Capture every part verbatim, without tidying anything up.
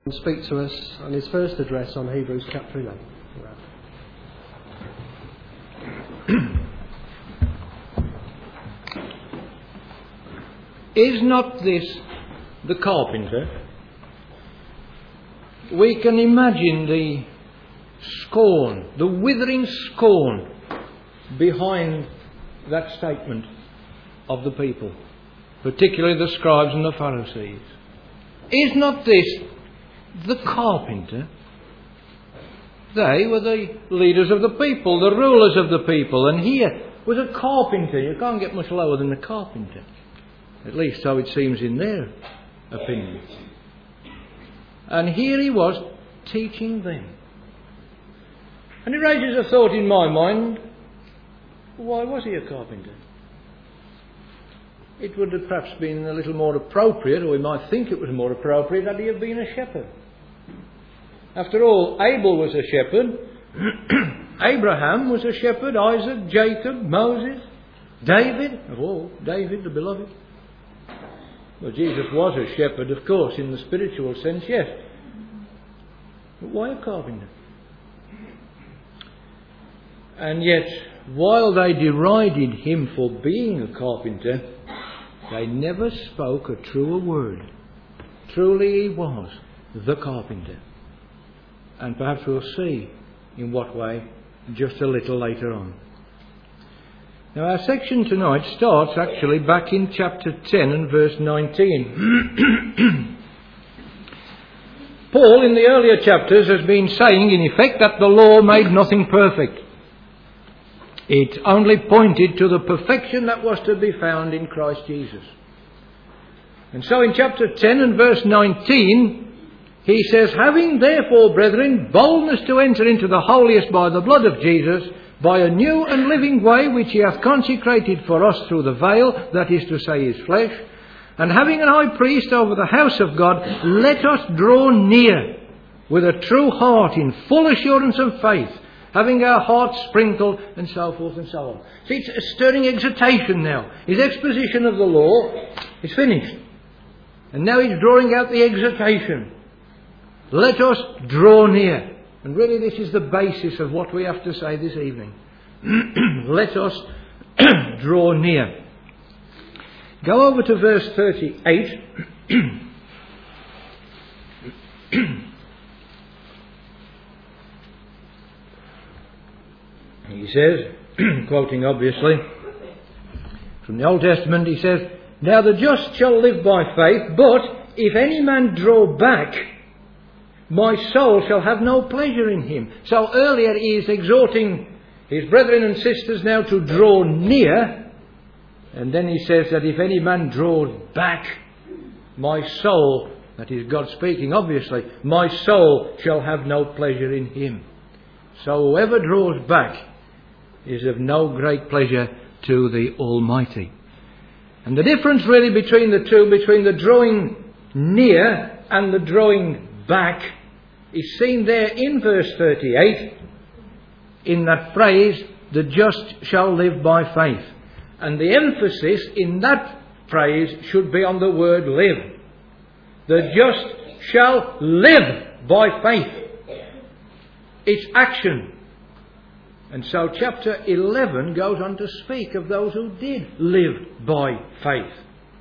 Speak to us on his first address on Hebrews chapter eleven. Is not this the carpenter? We can imagine the scorn, the withering scorn behind that statement of the people, particularly the scribes and the Pharisees. Is not this the carpenter? They were the leaders of the people, the rulers of the people, and here was a carpenter. You can't get much lower than a carpenter. At least so it seems in their opinion. And here he was teaching them. And it raises a thought in my mind, why was he a carpenter? It would have perhaps been a little more appropriate, or we might think it was more appropriate, that he had been a shepherd. After all, Abel was a shepherd, Abraham was a shepherd, Isaac, Jacob, Moses, David, of all, David the beloved. Well, Jesus was a shepherd, of course, in the spiritual sense, yes. But why a carpenter? And yet, while they derided him for being a carpenter, they never spoke a truer word. Truly he was the carpenter. And perhaps we'll see in what way just a little later on. Now our section tonight starts actually back in chapter ten and verse nineteen. Paul in the earlier chapters has been saying in effect that the law made nothing perfect. It only pointed to the perfection that was to be found in Christ Jesus. And so in chapter ten and verse nineteen, he says, having therefore, brethren, boldness to enter into the holiest by the blood of Jesus, by a new and living way which he hath consecrated for us through the veil, that is to say his flesh, and having an high priest over the house of God, let us draw near with a true heart in full assurance of faith, having our hearts sprinkled, and so forth and so on. See, it's a stirring exhortation now. His exposition of the law is finished. And now he's drawing out the exhortation. Let us draw near. And really this is the basis of what we have to say this evening. Let us draw near. Go over to verse thirty-eight. He says, quoting obviously from the Old Testament, he says, now the just shall live by faith, but if any man draw back, my soul shall have no pleasure in him. So earlier he is exhorting his brethren and sisters now to draw near. And then he says that if any man draws back, my soul, that is God speaking obviously, my soul shall have no pleasure in him. So whoever draws back is of no great pleasure to the Almighty. And the difference really between the two, between the drawing near and the drawing back, is seen there in verse thirty-eight, in that phrase, the just shall live by faith. And the emphasis in that phrase should be on the word live. The just shall live by faith. It's action. And so chapter eleven goes on to speak of those who did live by faith.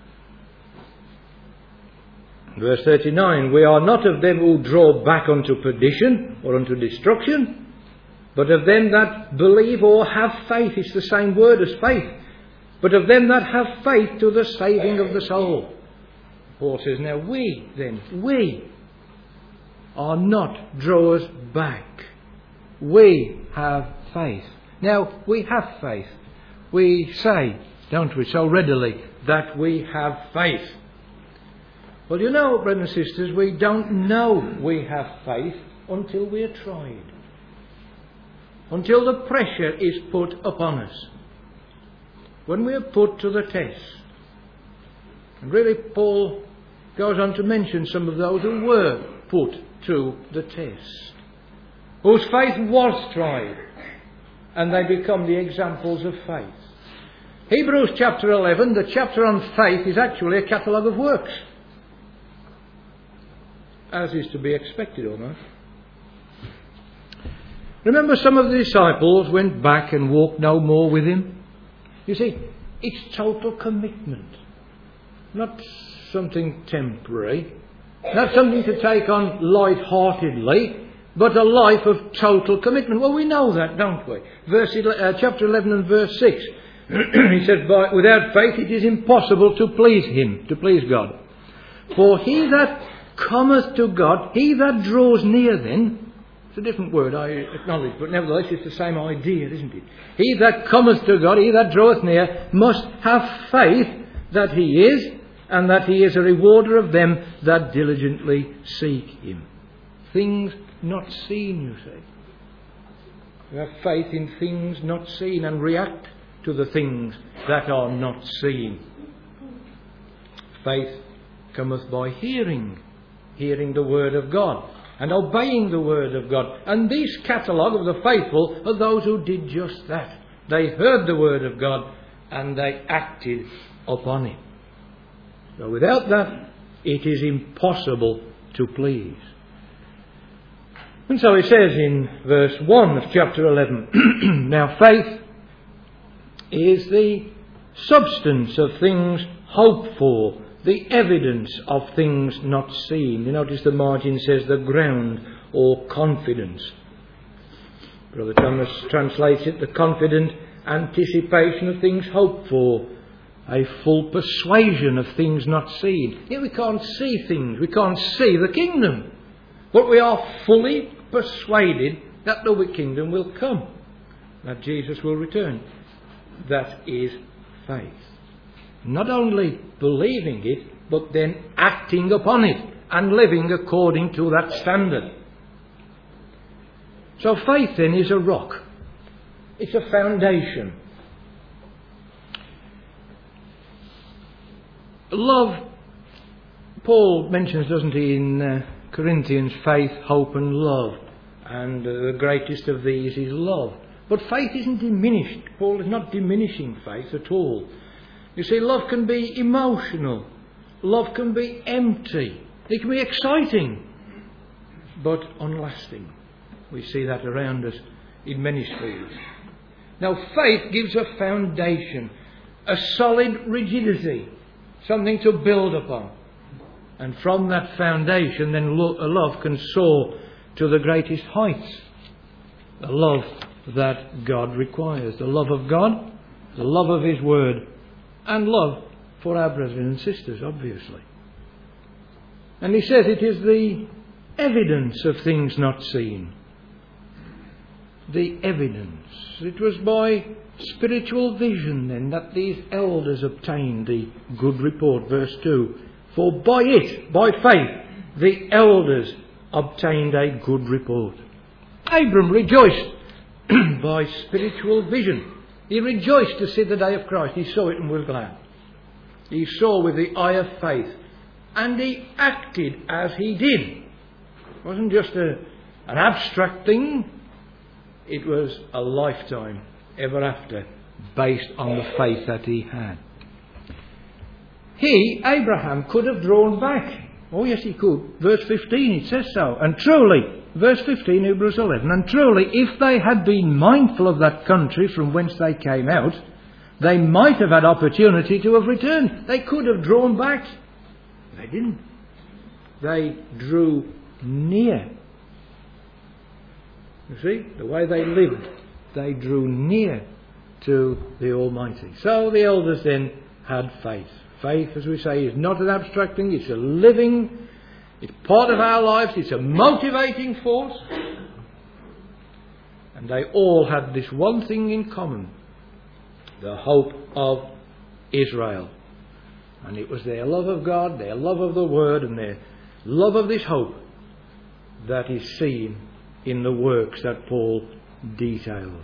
Verse thirty-nine, we are not of them who draw back unto perdition or unto destruction, but of them that believe or have faith. It's the same word as faith. But of them that have faith to the saving of the soul. Paul says, now we then, we are not drawers back. We have faith. Now, we have faith. We say, don't we, so readily, that we have faith. Well, you know, brothers and sisters, we don't know we have faith until we are tried. Until the pressure is put upon us. When we are put to the test. And really, Paul goes on to mention some of those who were put to the test, whose faith was tried, and they become the examples of faith. Hebrews chapter eleven, the chapter on faith, is actually a catalogue of works. as is to be expected almost. Remember, some of the disciples went back and walked no more with him. You see, it's total commitment. Not something temporary. Not something to take on light-heartedly, but a life of total commitment. Well, we know that, don't we? Verse ele- uh, chapter eleven and verse six. He said, By, without faith it is impossible to please him, to please God. For he that cometh to God, he that draws near then, it's a different word, I acknowledge, but nevertheless it's the same idea, isn't it? He that cometh to God, he that draweth near, must have faith that he is, and that he is a rewarder of them that diligently seek him. Things not seen, you say. You have faith in things not seen and react to the things that are not seen. Faith cometh by hearing, hearing the word of God and obeying the word of God. And this catalogue of the faithful are those who did just that. They heard the word of God and they acted upon it. So without that, it is impossible to please. And so it says in verse one of chapter eleven, Now faith is the substance of things hoped for, the evidence of things not seen. You notice the margin says the ground or confidence. Brother Thomas translates it, the confident anticipation of things hoped for, a full persuasion of things not seen. Yet we can't see things, we can't see the kingdom, but we are fully persuaded that the kingdom will come, that Jesus will return. That is faith. Not only believing it, but then acting upon it and living according to that standard. So faith then is a rock. It's a foundation. Love, Paul mentions, doesn't he, in uh, Corinthians, faith, hope and love. And uh, the greatest of these is love. But faith isn't diminished. Paul is not diminishing faith at all. You see, love can be emotional. Love can be empty. It can be exciting, but unlasting. We see that around us in many spheres. Now, faith gives a foundation, a solid rigidity, something to build upon. And from that foundation, then lo- love can soar to the greatest heights. The love that God requires. The love of God, the love of His Word, and love for our brethren and sisters, obviously. And he says it is the evidence of things not seen. The evidence. It was by spiritual vision then that these elders obtained the good report. Verse two. For by it, by faith, the elders obtained a good report. Abram rejoiced by spiritual vision. He rejoiced to see the day of Christ. He saw it and was glad. He saw with the eye of faith. And he acted as he did. It wasn't just a, an abstract thing. It was a lifetime ever after, based on the faith that he had. He, Abraham, could have drawn back. Oh yes, he could. Verse fifteen, it says so. And truly, verse fifteen, Hebrews eleven, and truly, if they had been mindful of that country from whence they came out, they might have had opportunity to have returned. They could have drawn back. They didn't. They drew near. You see, the way they lived, they drew near to the Almighty. So the elders then had faith. Faith, as we say, is not an abstract thing. It's a living, it's part of our lives. It's a motivating force. And they all had this one thing in common. The hope of Israel. And it was their love of God, their love of the Word, and their love of this hope that is seen in the works that Paul details.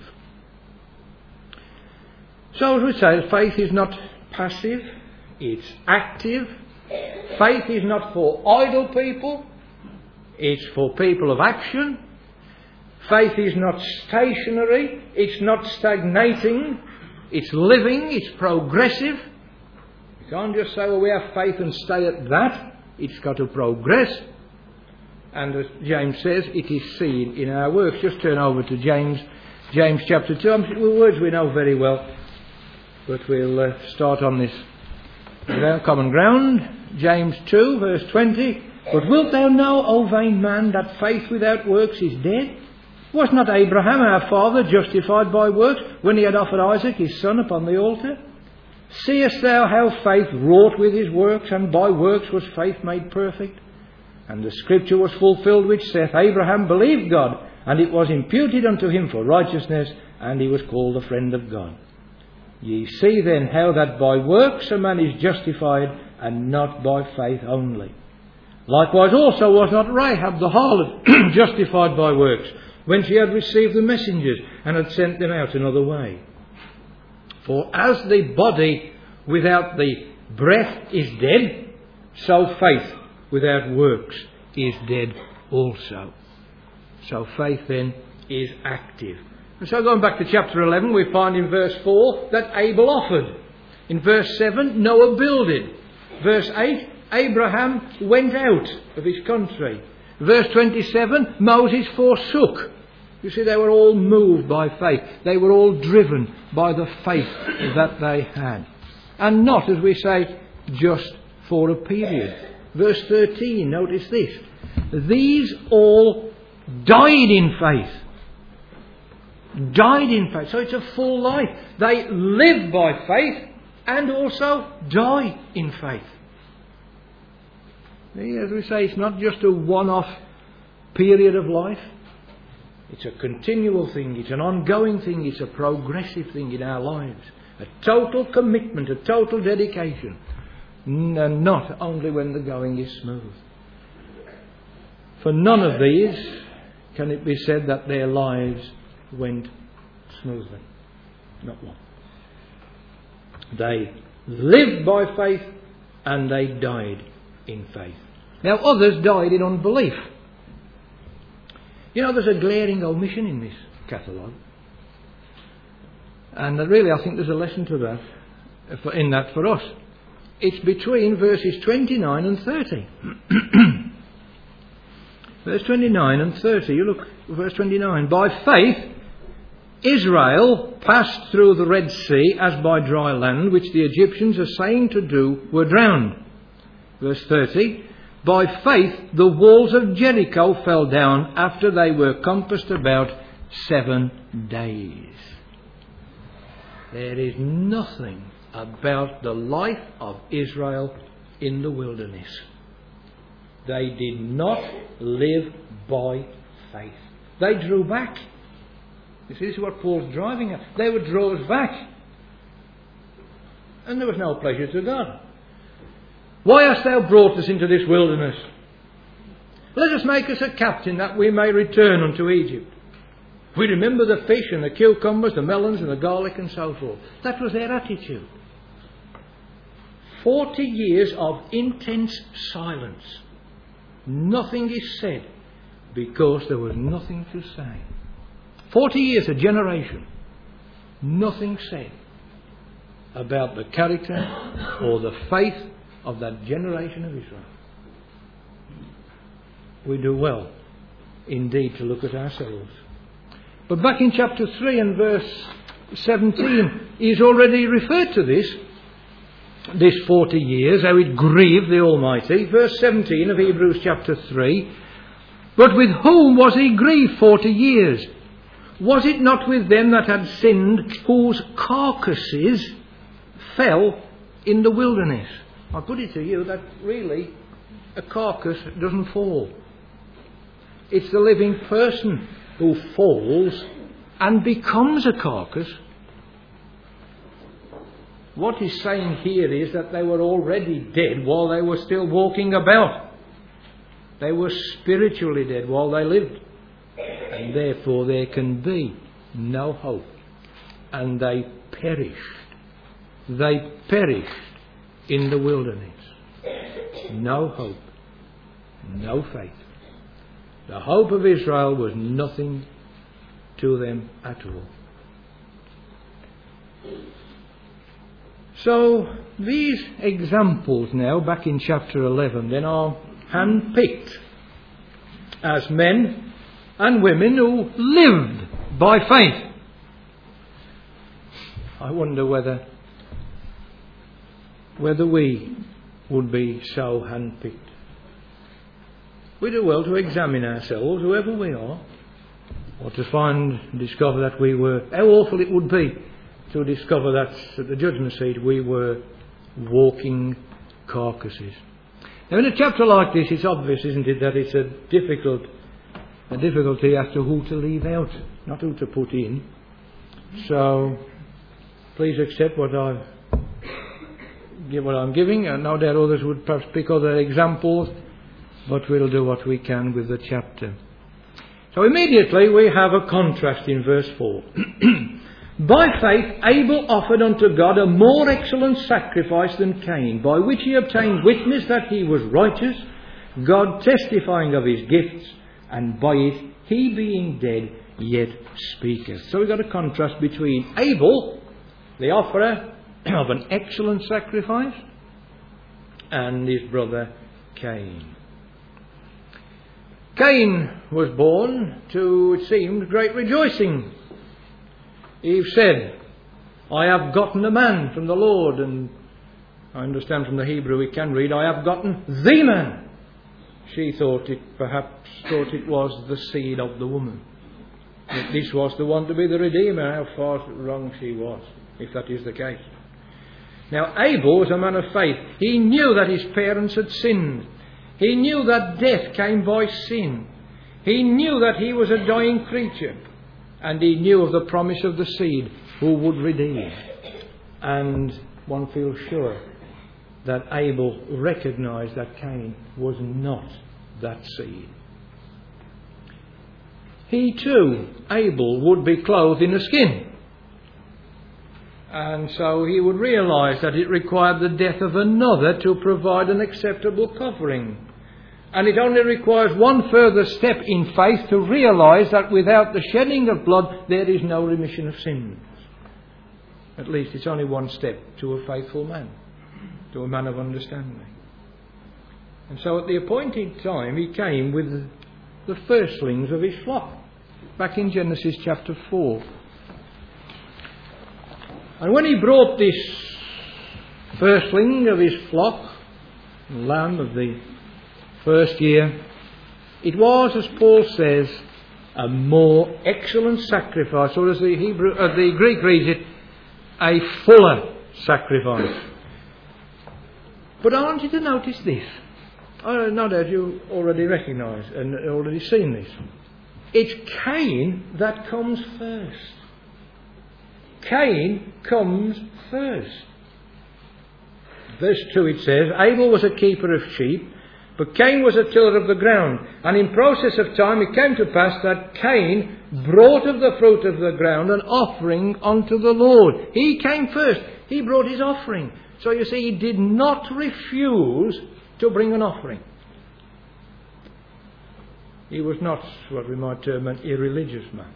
So as we say, faith is not passive, it's active. Faith is not for idle people, it's for people of action. Faith is not stationary, it's not stagnating, it's living, it's progressive. You can't just say, well, we have faith and stay at that. It's got to progress. And as James says, it is seen in our works. Just turn over to James, James chapter two. I'm sure words we know very well, but we'll uh, start on this common ground. James two, verse twenty. But wilt thou know, O vain man, that faith without works is dead? Was not Abraham our father justified by works when he had offered Isaac his son upon the altar? Seest thou how faith wrought with his works, and by works was faith made perfect? And the scripture was fulfilled which saith, Abraham believed God, and it was imputed unto him for righteousness, and he was called a friend of God. Ye see then how that by works a man is justified, and not by faith only. Likewise also was not Rahab the harlot justified by works, when she had received the messengers, and had sent them out another way. For as the body without the breath is dead, so faith without works is dead also. So faith then is active. And so going back to chapter eleven, we find in verse four that Abel offered. In verse seven, Noah builded. Verse eight, Abraham went out of his country. Verse twenty-seven, Moses forsook. You see, they were all moved by faith. They were all driven by the faith that they had. And not, as we say, just for a period. Verse thirteen, notice this. These all died in faith. Died in faith. So it's a full life. They live by faith and also die in faith. As we say, it's not just a one-off period of life. It's a continual thing. It's an ongoing thing. It's a progressive thing in our lives. A total commitment, a total dedication. And not only when the going is smooth. For none of these can it be said that their lives went smoothly. Not one. They lived by faith and they died in faith. Now others died in unbelief. You know, there's a glaring omission in this catalogue. And really I think there's a lesson to that, in that for us. It's between verses twenty-nine and thirty. Verse twenty-nine and thirty. You look, verse twenty-nine. By faith, Israel passed through the Red Sea as by dry land, which the Egyptians, assaying to do, were drowned. Verse thirty. By faith, the walls of Jericho fell down after they were compassed about seven days. There is nothing about the life of Israel in the wilderness. They did not live by faith. They drew back. You see, this is what Paul's driving at. They would draw us back. And there was no pleasure to God. Why hast thou brought us into this wilderness? Let us make us a captain that we may return unto Egypt. We remember the fish and the cucumbers, the melons and the garlic and so forth. That was their attitude. Forty years of intense silence. Nothing is said because there was nothing to say. Forty years, a generation. Nothing said about the character or the faith of that generation of Israel. We do well indeed to look at ourselves. But back in chapter three and verse seventeen, he's already referred to this. This forty years, how it grieved the Almighty. Verse seventeen of Hebrews chapter three. But with whom was he grieved forty years? Was it not with them that had sinned, whose carcasses fell in the wilderness? I put it to you that really a carcass doesn't fall. It's the living person who falls and becomes a carcass. What he's saying here is that they were already dead while they were still walking about. They were spiritually dead while they lived. And therefore there can be no hope. And they perished. They perished in the wilderness. No hope. No faith. The hope of Israel was nothing to them at all. So these examples now, back in chapter eleven, then are hand-picked as men and women who lived by faith. I wonder whether whether we would be so handpicked. We do well to examine ourselves, whoever we are, or to find and discover that we were, how awful it would be to discover that at the judgment seat we were walking carcasses. Now in a chapter like this, it's obvious, isn't it, that it's a difficult a difficulty as to who to leave out, not who to put in. So please accept what I've give what I'm giving, and no doubt others would perhaps pick other examples, but we'll do what we can with the chapter. So immediately we have a contrast in verse four. By faith Abel offered unto God a more excellent sacrifice than Cain, by which he obtained witness that he was righteous, God testifying of his gifts, and by it he being dead yet speaketh. So we've got a contrast between Abel, the offerer of an excellent sacrifice, and his brother Cain. Cain was born to, it seemed, great rejoicing. Eve said, I have gotten a man from the Lord, and I understand from the Hebrew we can read, I have gotten the man. She thought it, perhaps thought it was the seed of the woman. That this was the one to be the Redeemer. How far wrong she was, if that is the case. Now Abel was a man of faith. He knew that his parents had sinned. He knew that death came by sin. He knew that he was a dying creature. And he knew of the promise of the seed who would redeem. And one feels sure that Abel recognised that Cain was not that seed. He too, Abel, would be clothed in a skin. And so he would realise that it required the death of another to provide an acceptable covering. And it only requires one further step in faith to realise that without the shedding of blood there is no remission of sins. At least it's only one step to a faithful man, to a man of understanding. And so at the appointed time he came with the firstlings of his flock, back in Genesis chapter four. And when he brought this firstling of his flock, lamb of the first year, it was, as Paul says, a more excellent sacrifice, or as the Hebrew, uh, the Greek reads it, a fuller sacrifice. But I want you to notice this. I no doubt you already recognise and already seen this. It's Cain that comes first. Cain comes first. Verse two it says, Abel was a keeper of sheep, but Cain was a tiller of the ground. And in process of time it came to pass that Cain brought of the fruit of the ground an offering unto the Lord. He came first. He brought his offering. So you see, he did not refuse to bring an offering. He was not what we might term an irreligious man.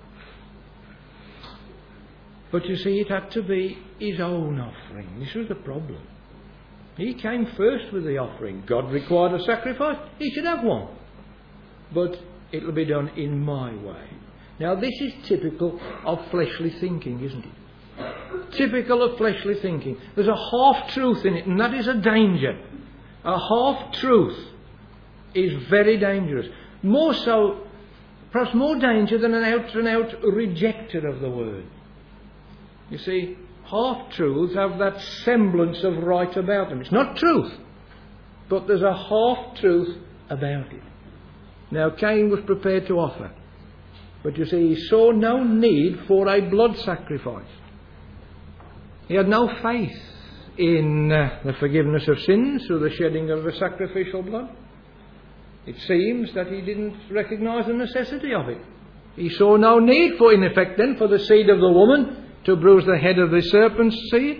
But you see, it had to be his own offering. This was the problem. He came first with the offering. God required a sacrifice. He should have one. But it'll be done in my way. Now this is typical of fleshly thinking, isn't it? Typical of fleshly thinking. There's a half-truth in it, and that is a danger. A half-truth is very dangerous. More so, perhaps more danger than an out-and-out rejecter of the word. You see, half-truths have that semblance of right about them. It's not truth, but there's a half-truth about it. Now, Cain was prepared to offer, but you see, he saw no need for a blood sacrifice. He had no faith in uh, the forgiveness of sins through the shedding of the sacrificial blood. It seems that he didn't recognise the necessity of it. He saw no need for, in effect then, for the seed of the woman to bruise the head of the serpent's seed.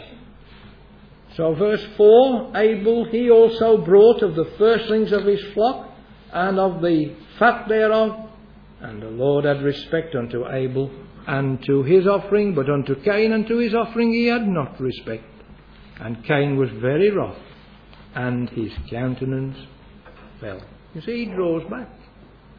So verse four, Abel he also brought of the firstlings of his flock and of the fat thereof, and the Lord had respect unto Abel and to his offering, but unto Cain and to his offering he had not respect. And Cain was very wroth, and his countenance fell. You see, he draws back.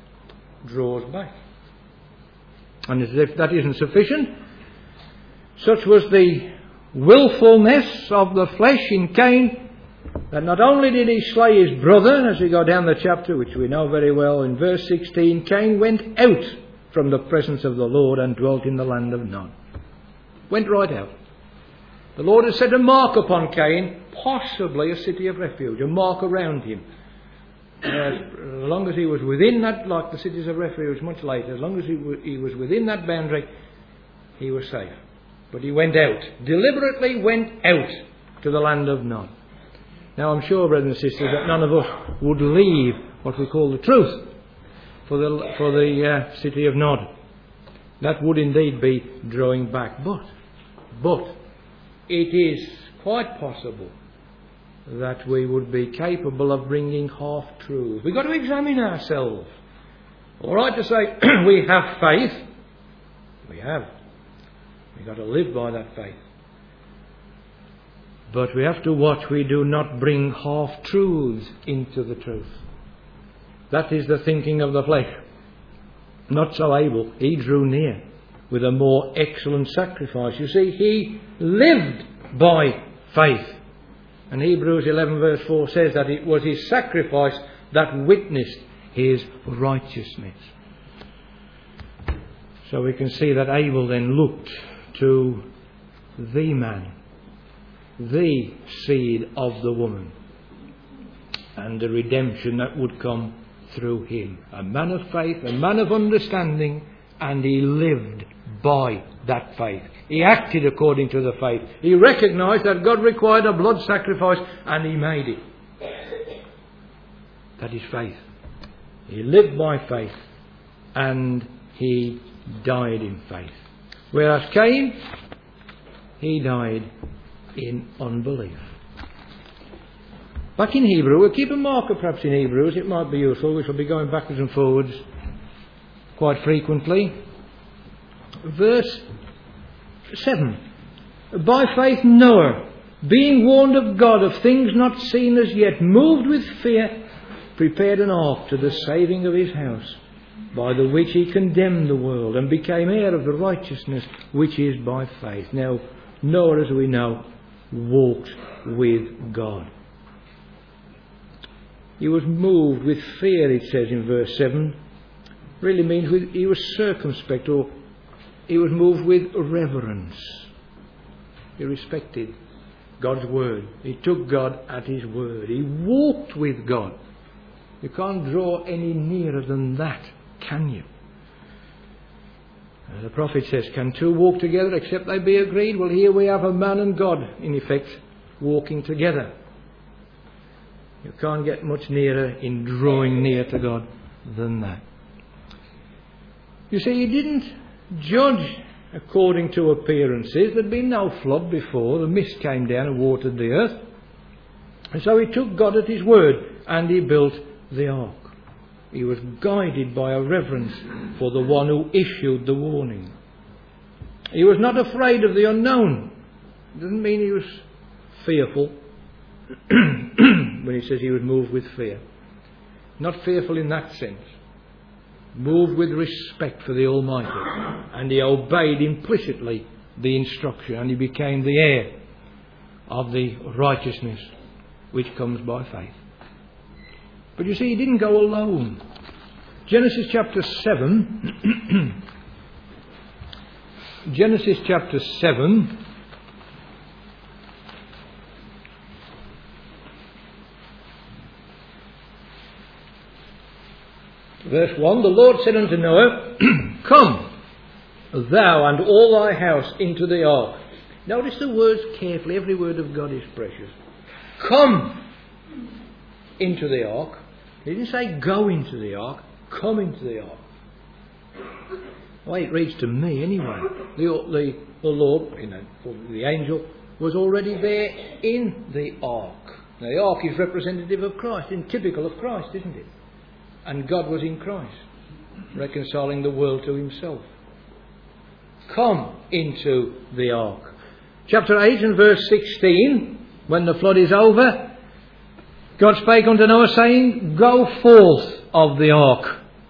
draws back. And as if that isn't sufficient, such was the willfulness of the flesh in Cain, that not only did he slay his brother, as we go down the chapter, which we know very well, in verse sixteen, Cain went out from the presence of the Lord and dwelt in the land of Nod. Went right out. The Lord has set a mark upon Cain, possibly a city of refuge, a mark around him. As long as he was within that, like the cities of refuge much later, as long as he, w- he was within that boundary, he was safe. But he went out, deliberately went out to the land of Nod. Now I'm sure, brothers and sisters, that none of us would leave what we call the truth for the, for the uh, city of Nod. That would indeed be drawing back. But, but, it is quite possible that we would be capable of bringing half-truths. We've got to examine ourselves. All right to say we have faith. We have. We've got to live by that faith. But we have to watch we do not bring half-truths into the truth. That is the thinking of the flesh. Not so able. He drew near with a more excellent sacrifice. You see, he lived by faith. And Hebrews eleven verse four says that it was his sacrifice that witnessed his righteousness. So we can see that Abel then looked to the man, the seed of the woman, and the redemption that would come through him. A man of faith, a man of understanding, and he lived by that faith. He acted according to the faith. He recognised that God required a blood sacrifice, and he made it. That is faith. He lived by faith, and he died in faith. Whereas Cain, he died in unbelief. Back in Hebrew, we'll keep a marker perhaps in Hebrews, it might be useful, which will be going backwards and forwards quite frequently. Verse seven. By faith Noah, being warned of God of things not seen as yet, moved with fear, prepared an ark to the saving of his house, by the which he condemned the world and became heir of the righteousness which is by faith. Now, Noah, as we know, walked with God. He was moved with fear, it says in verse seven. Really means with, he was circumspect, or he was moved with reverence. He respected God's word. He took God at his word. He walked with God. You can't draw any nearer than that, can you? Uh, the prophet says, can two walk together except they be agreed? Well, here we have a man and God, in effect, walking together. You can't get much nearer in drawing near to God than that. You see, he didn't judge according to appearances. There'd been no flood before. The mist came down and watered the earth. And so he took God at his word and he built the ark. He was guided by a reverence for the one who issued the warning. He was not afraid of the unknown. It doesn't mean he was fearful when he says he was moved with fear. Not fearful in that sense. Moved with respect for the Almighty. And he obeyed implicitly the instruction, and he became the heir of the righteousness which comes by faith. But you see, he didn't go alone. Genesis chapter seven. Genesis chapter seven. Verse one, the Lord said unto Noah, come, thou and all thy house into the ark. Notice the words carefully. Every word of God is precious. Come into the ark. He didn't say go into the ark. Come into the ark. The way it reads to me anyway. The, the, the Lord, you know, the angel, was already there in the ark. Now the ark is representative of Christ, and typical of Christ, isn't it? And God was in Christ, reconciling the world to himself. Come into the ark. Chapter eight and verse sixteen, when the flood is over, God spake unto Noah, saying, go forth of the ark,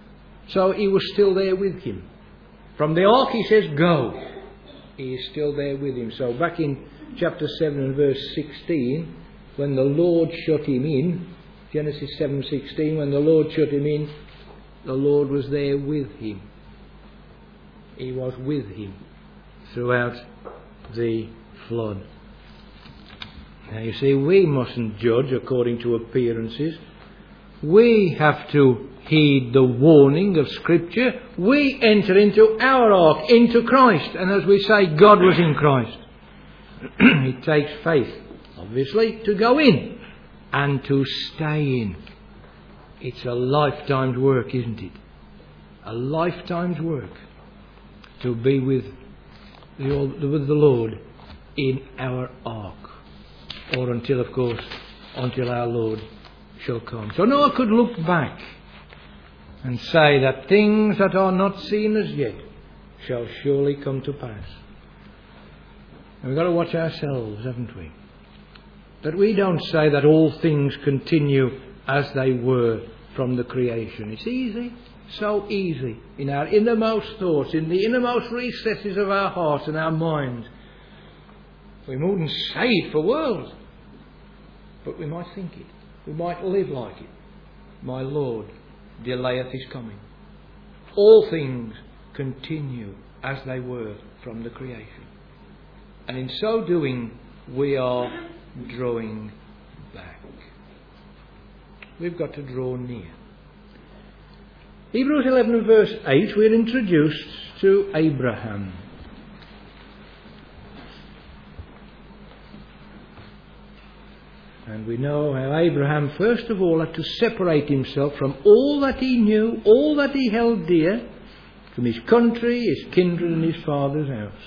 So he was still there with him. From the ark he says, go. He is still there with him. So back in chapter seven and verse sixteen, when the Lord shut him in, Genesis seven sixteen, when the Lord shut him in, the Lord was there with him. He was with him throughout the flood. Now you see, we mustn't judge according to appearances. We have to heed the warning of Scripture. We enter into our ark, into Christ. And as we say, God was in Christ. It takes faith, obviously, to go in and to stay in. It's a lifetime's work, isn't it? A lifetime's work to be with the, with the Lord in our ark. Or until, of course, until our Lord shall come. So Noah could look back and say that things that are not seen as yet shall surely come to pass. And we've got to watch ourselves, haven't we? That we don't say that all things continue as they were from the creation. It's easy, so easy, in our innermost thoughts, in the innermost recesses of our hearts and our minds. We wouldn't say it for worlds, but we might think it. We might live like it. My Lord delayeth his coming. All things continue as they were from the creation. And in so doing, we are drawing back. We've got to draw near. Hebrews eleven and verse eight, we're introduced to Abraham. And we know how Abraham, first of all, had to separate himself from all that he knew, all that he held dear, from his country, his kindred, and his father's house.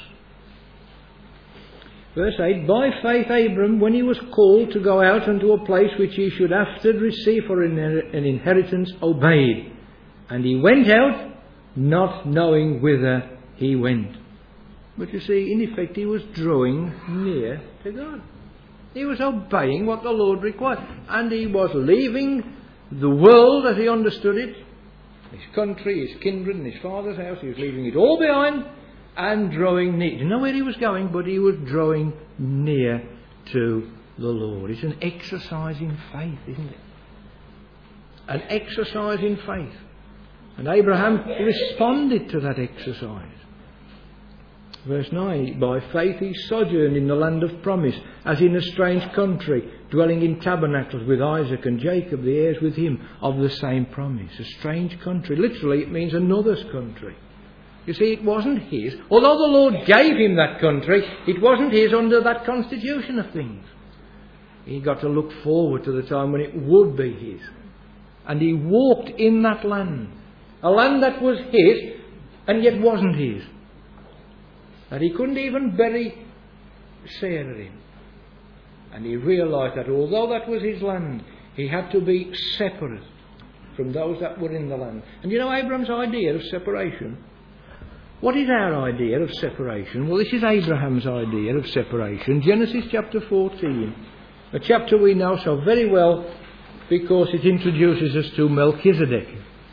Verse eight, by faith Abram, when he was called to go out unto a place which he should after receive for an inheritance, obeyed. And he went out, not knowing whither he went. But you see, in effect, he was drawing near to God. He was obeying what the Lord required. And he was leaving the world as he understood it, his country, his kindred, and his father's house. He was leaving it all behind and drawing near. He didn't know where he was going, but he was drawing near to the Lord. It's an exercise in faith, isn't it? An exercise in faith. And Abraham responded to that exercise. Verse nine, by faith he sojourned in the land of promise, as in a strange country, dwelling in tabernacles with Isaac and Jacob, the heirs with him of the same promise. A strange country. Literally, it means another's country. You see, it wasn't his. Although the Lord gave him that country, it wasn't his under that constitution of things. He got to look forward to the time when it would be his. And he walked in that land. A land that was his, and yet wasn't his. That he couldn't even bury Sarah in. And he realised that although that was his land, he had to be separate from those that were in the land. And you know Abraham's idea of separation? What is our idea of separation? Well, this is Abraham's idea of separation. Genesis chapter fourteen. A chapter we know so very well because it introduces us to Melchizedek.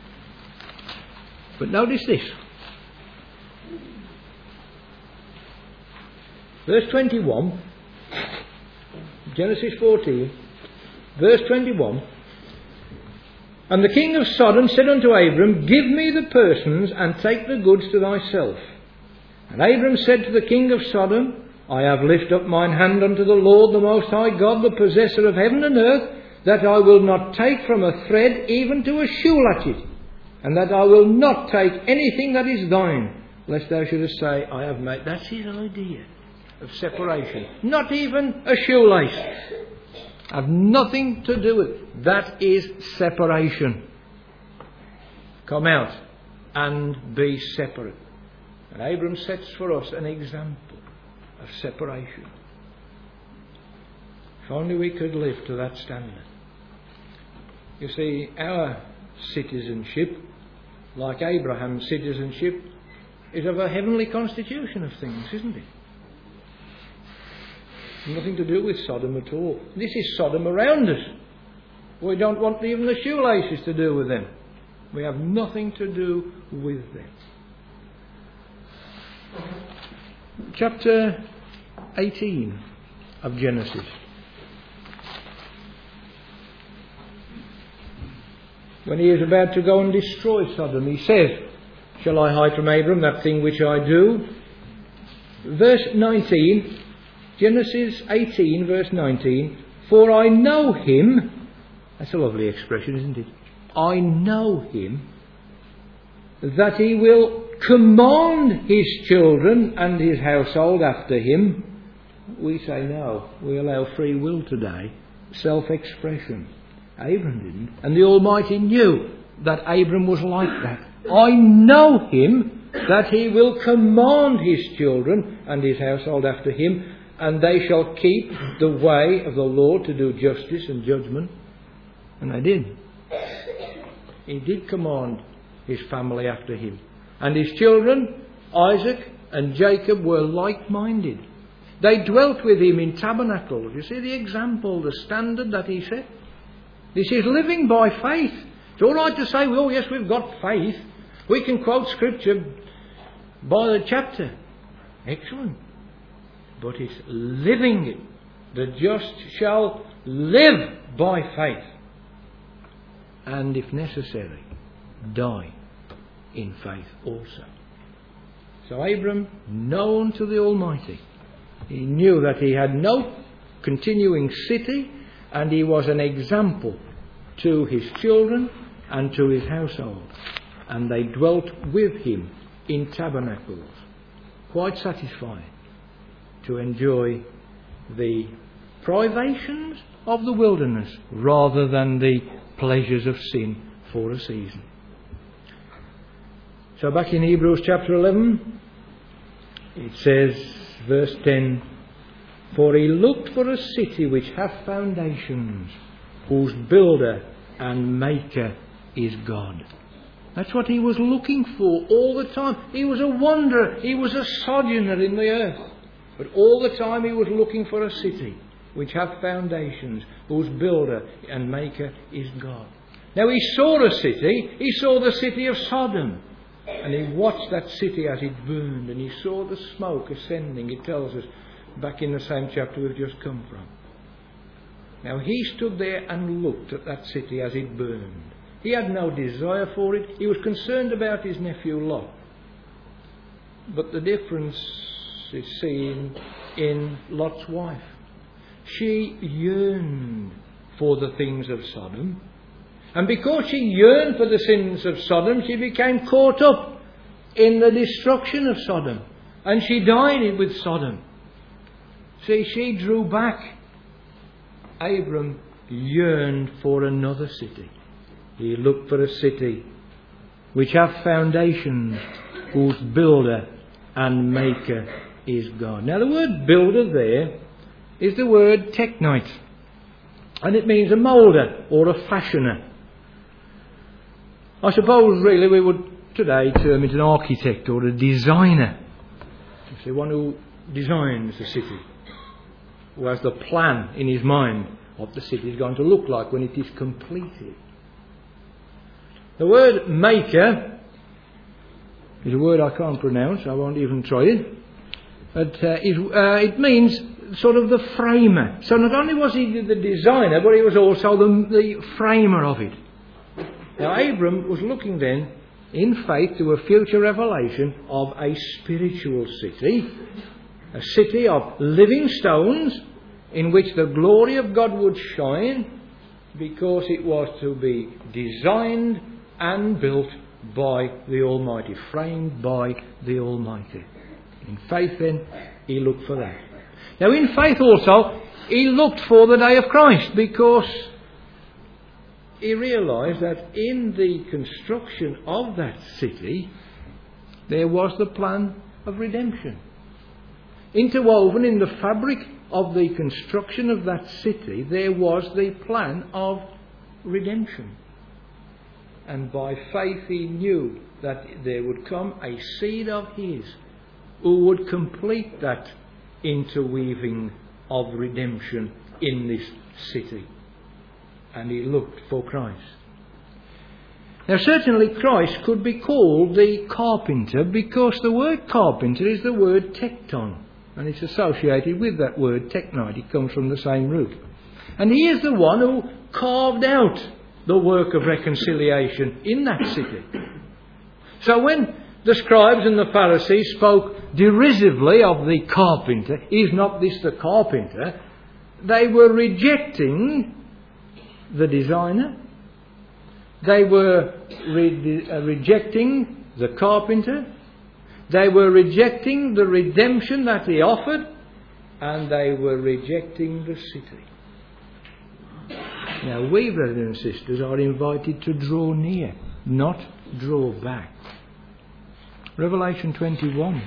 But notice this. Verse twenty-one, Genesis fourteen, verse twenty-one, and the king of Sodom said unto Abram, give me the persons, and take the goods to thyself. And Abram said to the king of Sodom, I have lifted up mine hand unto the Lord, the Most High God, the possessor of heaven and earth, that I will not take from a thread even to a shoe latchet, and that I will not take anything that is thine, lest thou shouldest say, I have made. That's his idea of separation. Not even a shoelace. Have nothing to do with it. That is separation. Come out and be separate. And Abram sets for us an example of separation. If only we could live to that standard. You see, our citizenship, like Abraham's citizenship, is of a heavenly constitution of things, isn't it? Nothing to do with Sodom at all. This is Sodom around us. We don't want even the shoelaces to do with them. We have nothing to do with them. Chapter eighteen of Genesis. When he is about to go and destroy Sodom, he says, "Shall I hide from Abram that thing which I do?" Verse nineteen, Genesis eighteen, verse nineteen, "For I know him," that's a lovely expression, isn't it? "I know him, that he will command his children and his household after him." We say no. We allow free will today. Self-expression. Abram didn't. And the Almighty knew that Abram was like that. "I know him, that he will command his children and his household after him, and they shall keep the way of the Lord to do justice and judgment." And they did. He did command his family after him. And his children, Isaac and Jacob, were like-minded. They dwelt with him in tabernacles. You see the example, the standard that he set? This is living by faith. It's all right to say, "Oh yes, we've got faith. We can quote scripture by the chapter." Excellent. But it's living it. The just shall live by faith. And if necessary, die in faith also. So Abram, known to the Almighty, he knew that he had no continuing city, and he was an example to his children and to his household. And they dwelt with him in tabernacles, quite satisfied to enjoy the privations of the wilderness rather than the pleasures of sin for a season. So back in Hebrews chapter eleven, it says, verse ten, "For he looked for a city which hath foundations, whose builder and maker is God." That's what he was looking for all the time. He was a wanderer. He was a sojourner in the earth. But all the time he was looking for a city which hath foundations, whose builder and maker is God. Now he saw a city. He saw the city of Sodom. And he watched that city as it burned. And he saw the smoke ascending, it tells us, back in the same chapter we've just come from. Now he stood there and looked at that city as it burned. He had no desire for it. He was concerned about his nephew Lot. But the difference is seen in Lot's wife. She yearned for the things of Sodom. And because she yearned for the sins of Sodom, she became caught up in the destruction of Sodom. And she died with Sodom. See, she drew back. Abram yearned for another city. He looked for a city which hath foundations, whose builder and maker is God. Now the word builder there is the word teknite. And it means a moulder or a fashioner. I suppose really we would today term it an architect or a designer. It's the one who designs the city, who has the plan in his mind what the city is going to look like when it is completed. The word maker is a word I can't pronounce. I won't even try it. But uh, it, uh, it means sort of the framer. So not only was he the designer, but he was also the, the framer of it. Now Abram was looking then in faith to a future revelation of a spiritual city, a city of living stones in which the glory of God would shine, because it was to be designed and built by the Almighty, framed by the Almighty. In faith then, he looked for that. Now in faith also, he looked for the day of Christ, because he realised that in the construction of that city, there was the plan of redemption. Interwoven in the fabric of the construction of that city, there was the plan of redemption. And by faith he knew that there would come a seed of his who would complete that interweaving of redemption in this city. And he looked for Christ. Now certainly Christ could be called the carpenter because the word carpenter is the word tekton, and it's associated with that word teknite. It comes from the same root. And he is the one who carved out the work of reconciliation in that city. So when the scribes and the Pharisees spoke derisively of the carpenter, is not this the carpenter? They were rejecting the designer. They were re- uh, rejecting the carpenter. They were rejecting the redemption that he offered. And they were rejecting the city. Now we, brothers and sisters, are invited to draw near, not draw back. Revelation twenty-one.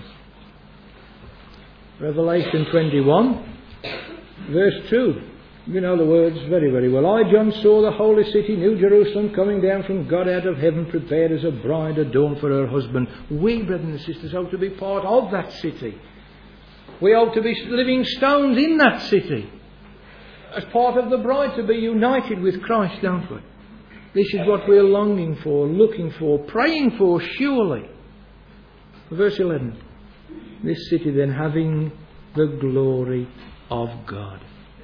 Revelation twenty-one, verse two. You know the words very, very well. I, John, saw the holy city, New Jerusalem, coming down from God out of heaven, prepared as a bride adorned for her husband. We, brothers and sisters, ought to be part of that city. We ought to be living stones in that city. As part of the bride, to be united with Christ, don't we? This is what we're longing for, looking for, praying for, surely. Verse eleven. This city then having the glory of God.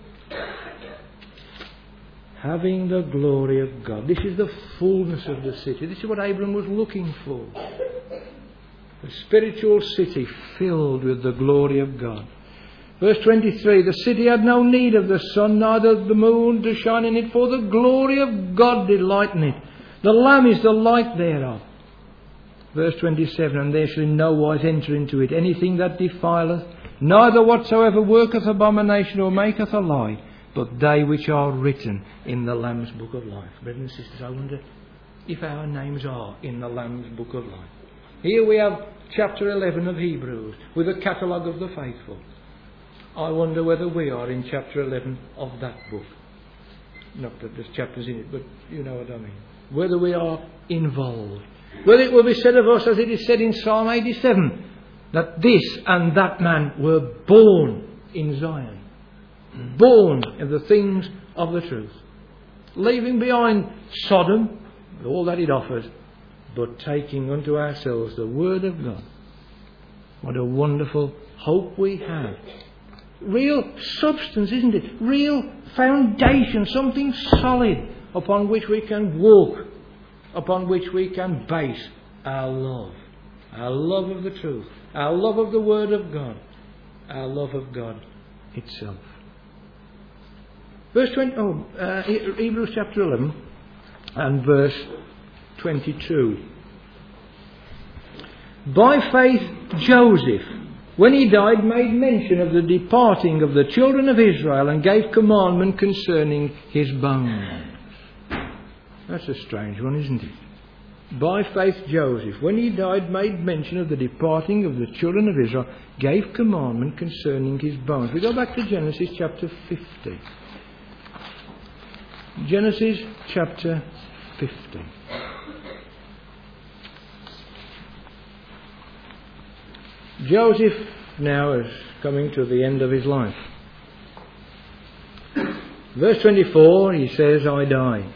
Having the glory of God. This is the fullness of the city. This is what Abram was looking for. A spiritual city filled with the glory of God. Verse twenty-three, the city had no need of the sun, neither of the moon to shine in it, for the glory of God did lighten it. The Lamb is the light thereof. Verse twenty-seven, and there shall in no wise enter into it anything that defileth, neither whatsoever worketh abomination or maketh a lie, but they which are written in the Lamb's book of life. Brothers and sisters, I wonder if our names are in the Lamb's book of life. Here we have chapter eleven of Hebrews, with a catalogue of the faithful. I wonder whether we are in chapter eleven of that book. Not that there's chapters in it, but you know what I mean. Whether we are involved. Whether it will be said of us, as it is said in Psalm eighty-seven, that this and that man were born in Zion. Born in the things of the truth. Leaving behind Sodom, all that it offers, but taking unto ourselves the word of God. What a wonderful hope we have. Real substance, isn't it? Real foundation, something solid upon which we can walk, upon which we can base our love. Our love of the truth, our love of the Word of God, our love of God itself. Verse twenty, oh, uh, Hebrews chapter eleven and verse twenty-two. By faith Joseph, when he died, made mention of the departing of the children of Israel and gave commandment concerning his bones. That's a strange one, isn't it? By faith Joseph, when he died, made mention of the departing of the children of Israel, gave commandment concerning his bones. We go back to Genesis chapter fifty. Genesis chapter fifty. Joseph now is coming to the end of his life. Verse twenty-four, he says, I die.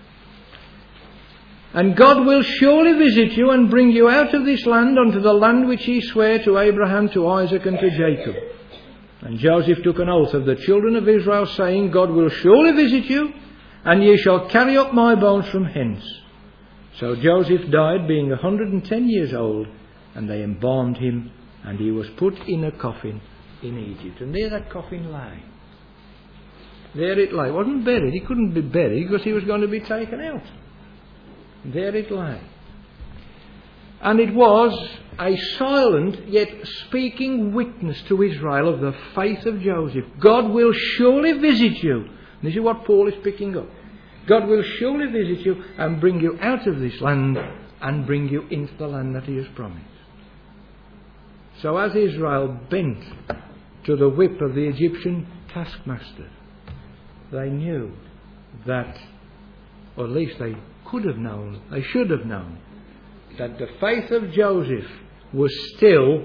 And God will surely visit you and bring you out of this land unto the land which he sware to Abraham, to Isaac, and to Jacob. And Joseph took an oath of the children of Israel, saying, God will surely visit you, and ye shall carry up my bones from hence. So Joseph died, being a hundred and ten years old, and they embalmed him, and he was put in a coffin in Egypt. And there that coffin lay. There it lay. It wasn't buried. He couldn't be buried because he was going to be taken out. There it lay. And it was a silent yet speaking witness to Israel of the faith of Joseph. God will surely visit you. This is what Paul is picking up. God will surely visit you and bring you out of this land and bring you into the land that he has promised. So as Israel bent to the whip of the Egyptian taskmaster, they knew that, or at least they could have known, they should have known, that the faith of Joseph was still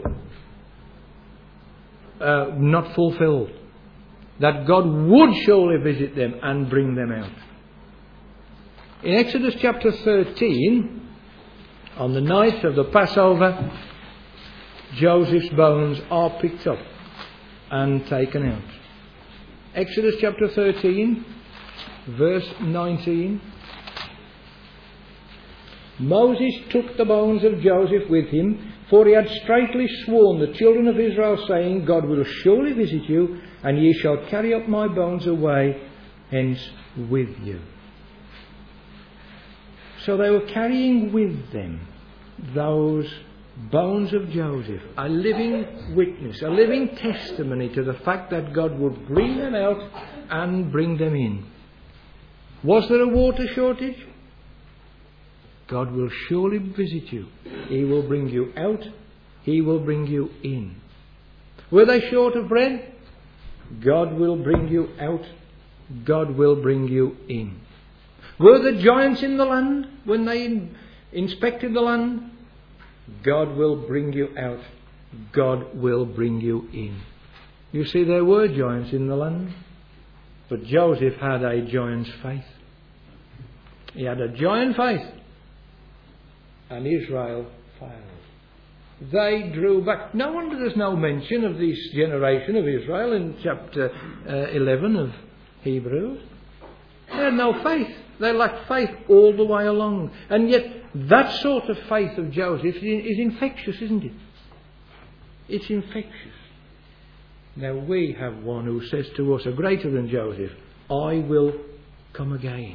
uh, not fulfilled. That God would surely visit them and bring them out. In Exodus chapter thirteen, on the night of the Passover, Joseph's bones are picked up and taken out. Exodus chapter thirteen, verse nineteen. Moses took the bones of Joseph with him, for he had straitly sworn the children of Israel, saying, God will surely visit you, and ye shall carry up my bones away hence with you. So they were carrying with them those bones of Joseph, a living witness, a living testimony to the fact that God would bring them out and bring them in. Was there a water shortage? God will surely visit you. He will bring you out. He will bring you in. Were they short of bread? God will bring you out. God will bring you in. Were there giants in the land when they in- inspected the land? God will bring you out. God will bring you in. You see, there were giants in the land, but Joseph had a giant's faith. He had a giant faith. And Israel failed. They drew back. No wonder there's no mention of this generation of Israel in chapter uh, eleven of Hebrews. They had no faith. They lacked faith all the way along. And yet that sort of faith of Joseph is infectious, isn't it? It's infectious. Now we have one who says to us, a greater than Joseph, I will come again.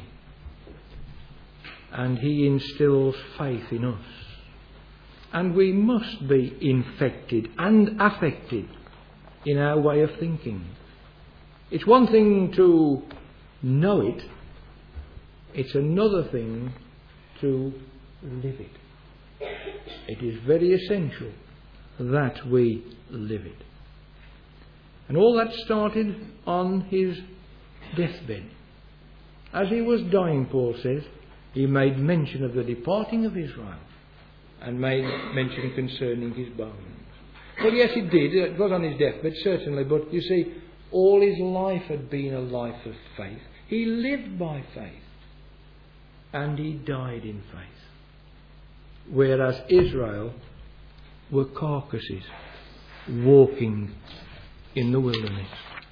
And he instills faith in us. And we must be infected and affected in our way of thinking. It's one thing to know it. It's another thing to live it. It is very essential that we live it. And all that started on his deathbed. As he was dying, Paul says, he made mention of the departing of Israel and made mention concerning his bones. Well, yes, he did. It was on his deathbed, certainly. But you see, all his life had been a life of faith. He lived by faith. And he died in faith. Whereas Israel were carcasses walking in the wilderness.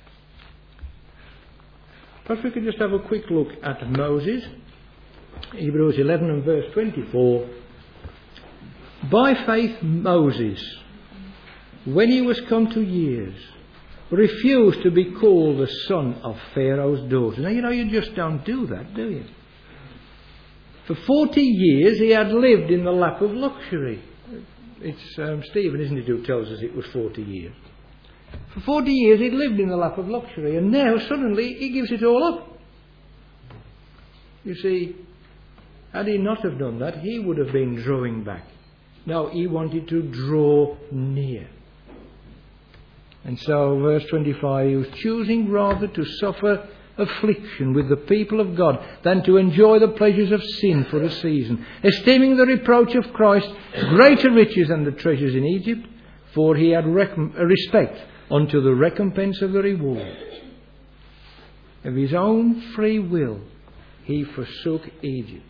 Perhaps we could just have a quick look at Moses. Hebrews eleven and verse twenty-four. By faith Moses, when he was come to years, refused to be called the son of Pharaoh's daughter. Now, you know, you just don't do that, do you? For forty years he had lived in the lap of luxury. It's um, Stephen, isn't it, who tells us it was forty years. For forty years he'd lived in the lap of luxury, and now suddenly he gives it all up. You see, had he not have done that, he would have been drawing back. No, he wanted to draw near. And so, verse twenty-five, he was choosing rather to suffer affliction with the people of God than to enjoy the pleasures of sin for a season, esteeming the reproach of Christ greater riches than the treasures in Egypt, for he had rec- respect unto the recompense of the reward. Of his own free will, he forsook Egypt.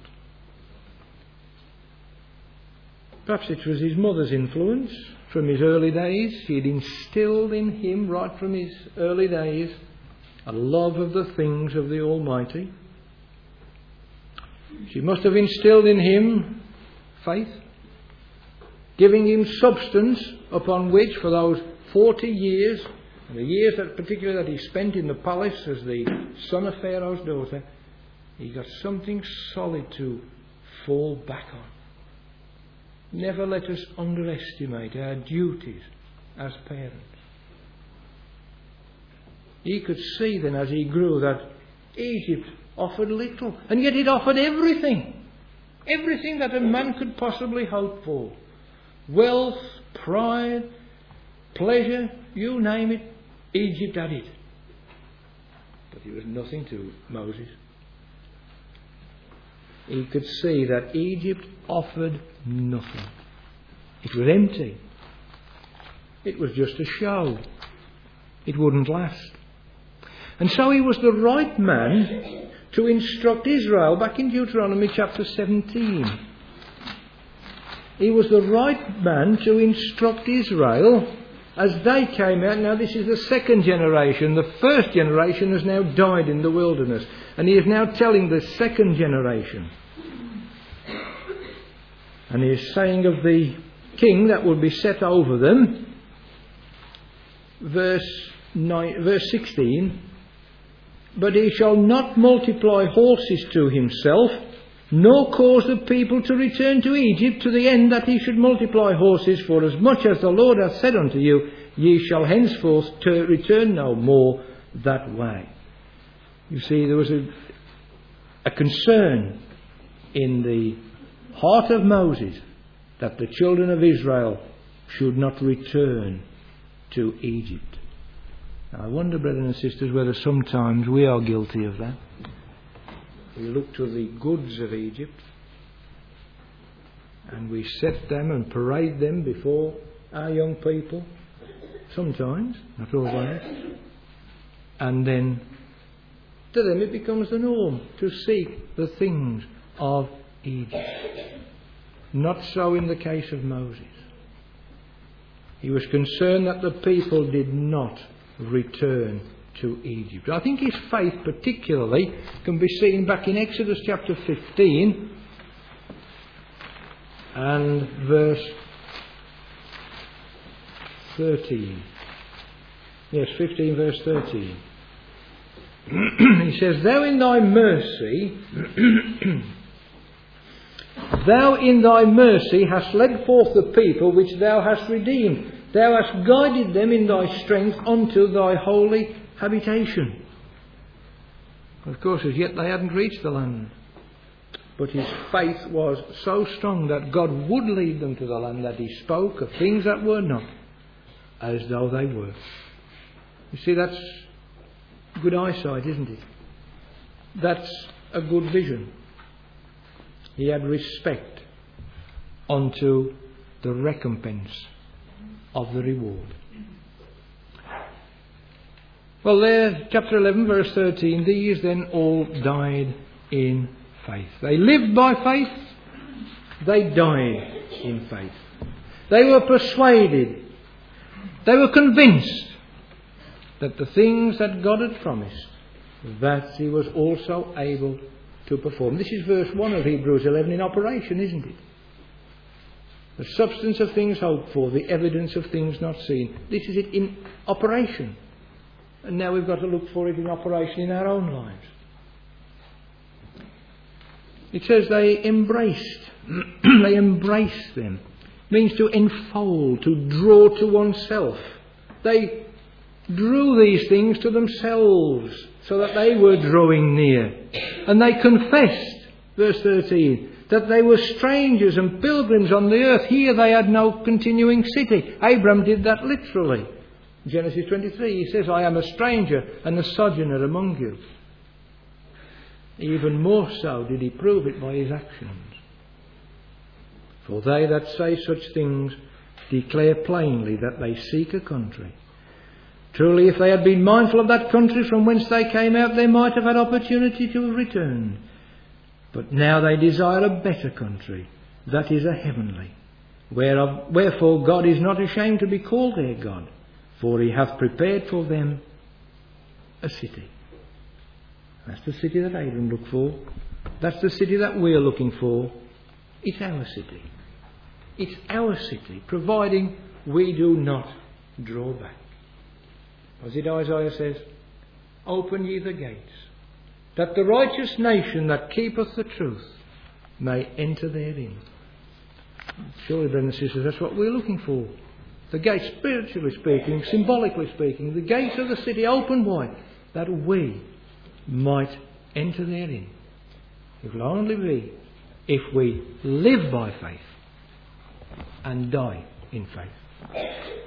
Perhaps it was his mother's influence from his early days. She had instilled in him right from his early days a love of the things of the Almighty. She must have instilled in him faith, giving him substance upon which for those forty years, and the years that particularly that he spent in the palace as the son of Pharaoh's daughter, he got something solid to fall back on. Never let us underestimate our duties as parents. He could see then as he grew that Egypt offered little, and yet it offered everything. Everything that a man could possibly hope for. Wealth, pride, pleasure, you name it, Egypt had it. But it was nothing to Moses. He could see that Egypt offered nothing. It was empty. It was just a show. It wouldn't last. And so he was the right man to instruct Israel back in Deuteronomy chapter seventeen. He was the right man to instruct Israel as they came out. Now this is the second generation. The first generation has now died in the wilderness. And he is now telling the second generation. And he is saying of the king that will be set over them, verse nine, verse sixteen, but he shall not multiply horses to himself, nor cause the people to return to Egypt, to the end that he should multiply horses, for as much as the Lord hath said unto you, ye shall henceforth to return no more that way. You see, there was a, a concern in the heart of Moses that the children of Israel should not return to Egypt. Now, I wonder, brothers and sisters, whether sometimes we are guilty of that. We look to the goods of Egypt and we set them and parade them before our young people. Sometimes, not always. And then to them it becomes the norm to seek the things of Egypt. Not so in the case of Moses. He was concerned that the people did not return to Egypt. I think his faith particularly can be seen back in Exodus chapter fifteen and verse thirteen. Yes, fifteen verse thirteen. He says, Thou in thy mercy Thou in thy mercy hast led forth the people which thou hast redeemed. Thou hast guided them in thy strength unto thy holy habitation. Of course, as yet they hadn't reached the land. But his faith was so strong that God would lead them to the land that he spoke of things that were not as though they were. You see, that's good eyesight, isn't it? That's a good vision. He had respect unto the recompense of the reward. Well, there, chapter eleven, verse thirteen, these then all died in faith. They lived by faith. They died in faith. They were persuaded. They were convinced that the things that God had promised, that he was also able to perform. This is verse one of Hebrews eleven in operation, isn't it? The substance of things hoped for, the evidence of things not seen. This is it in operation. And now we've got to look for it in operation in our own lives. It says they embraced. They embraced them. It means to enfold, to draw to oneself. They drew these things to themselves so that they were drawing near. And they confessed, verse thirteen, that they were strangers and pilgrims on the earth. Here they had no continuing city. Abram did that literally. Genesis twenty-three, he says, I am a stranger and a sojourner among you. Even more so did he prove it by his actions. For they that say such things declare plainly that they seek a country. Truly, if they had been mindful of that country from whence they came out, they might have had opportunity to return. But now they desire a better country, that is a heavenly. Whereof, wherefore God is not ashamed to be called their God, for he hath prepared for them a city. That's the city that Abram looked for. That's the city that we're looking for. It's our city. It's our city, providing we do not draw back. As it Isaiah says, open ye the gates, that the righteous nation that keepeth the truth may enter therein. Surely, brothers and sisters, that's what we're looking for. The gates, spiritually speaking, symbolically speaking, the gates of the city open wide, that we might enter therein. It will only be if we live by faith and die in faith.